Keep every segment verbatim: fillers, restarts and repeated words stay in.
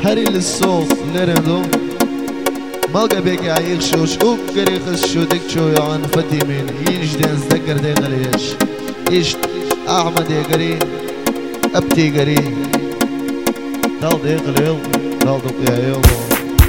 هري للصوت لردو مالقا بيكي عايق شوش اوكري خس شو ديكشو يعن فتي من ينجدين زدقر دي غليش إيش أحمد يقري أبتي قري دال دي غليل دال دقيا يومو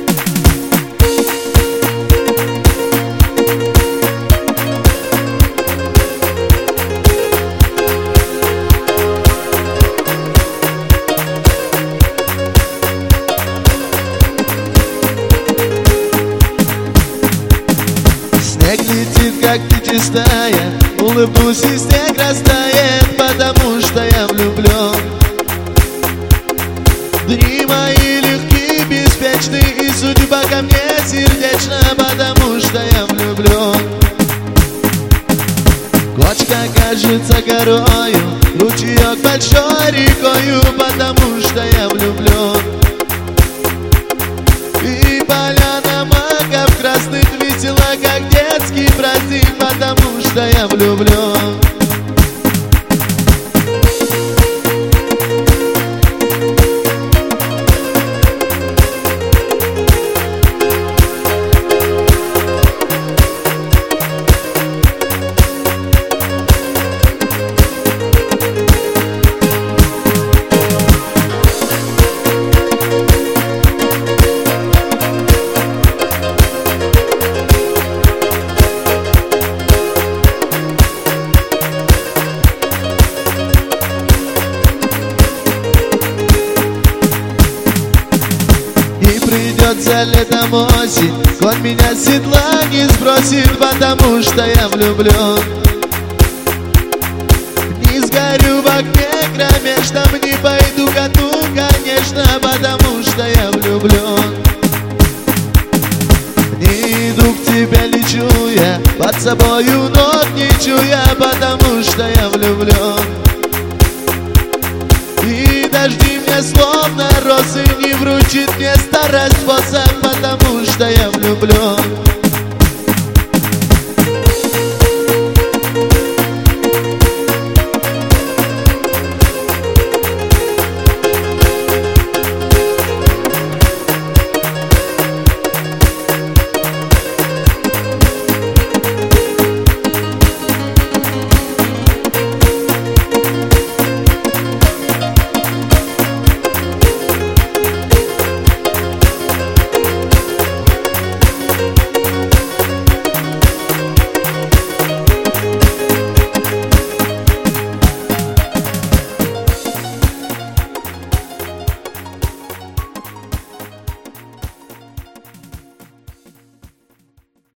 Снег летит, как ты чистая, улыбнусь и снег растает, потому что я влюблен. Дни мои легкие, беспечны, и судьба ко мне сердечна, потому что я влюблен. Кочка кажется горою, ручеек большой рекою, потому что я влюблен. И поляна маков красных весела, как детский праздник, потому что я влюблен. Придется летом осень, конь меня с седла не сбросит, потому что я влюблен. Не сгорю в огне кромешном, не пойду ко дну, конечно, потому что я влюблен. Не иду к тебе, лечу я, под собою ног не чуя, потому что я влюблен. И дожди мне словно росы не вручит мне старость способ, потому что я влюблен.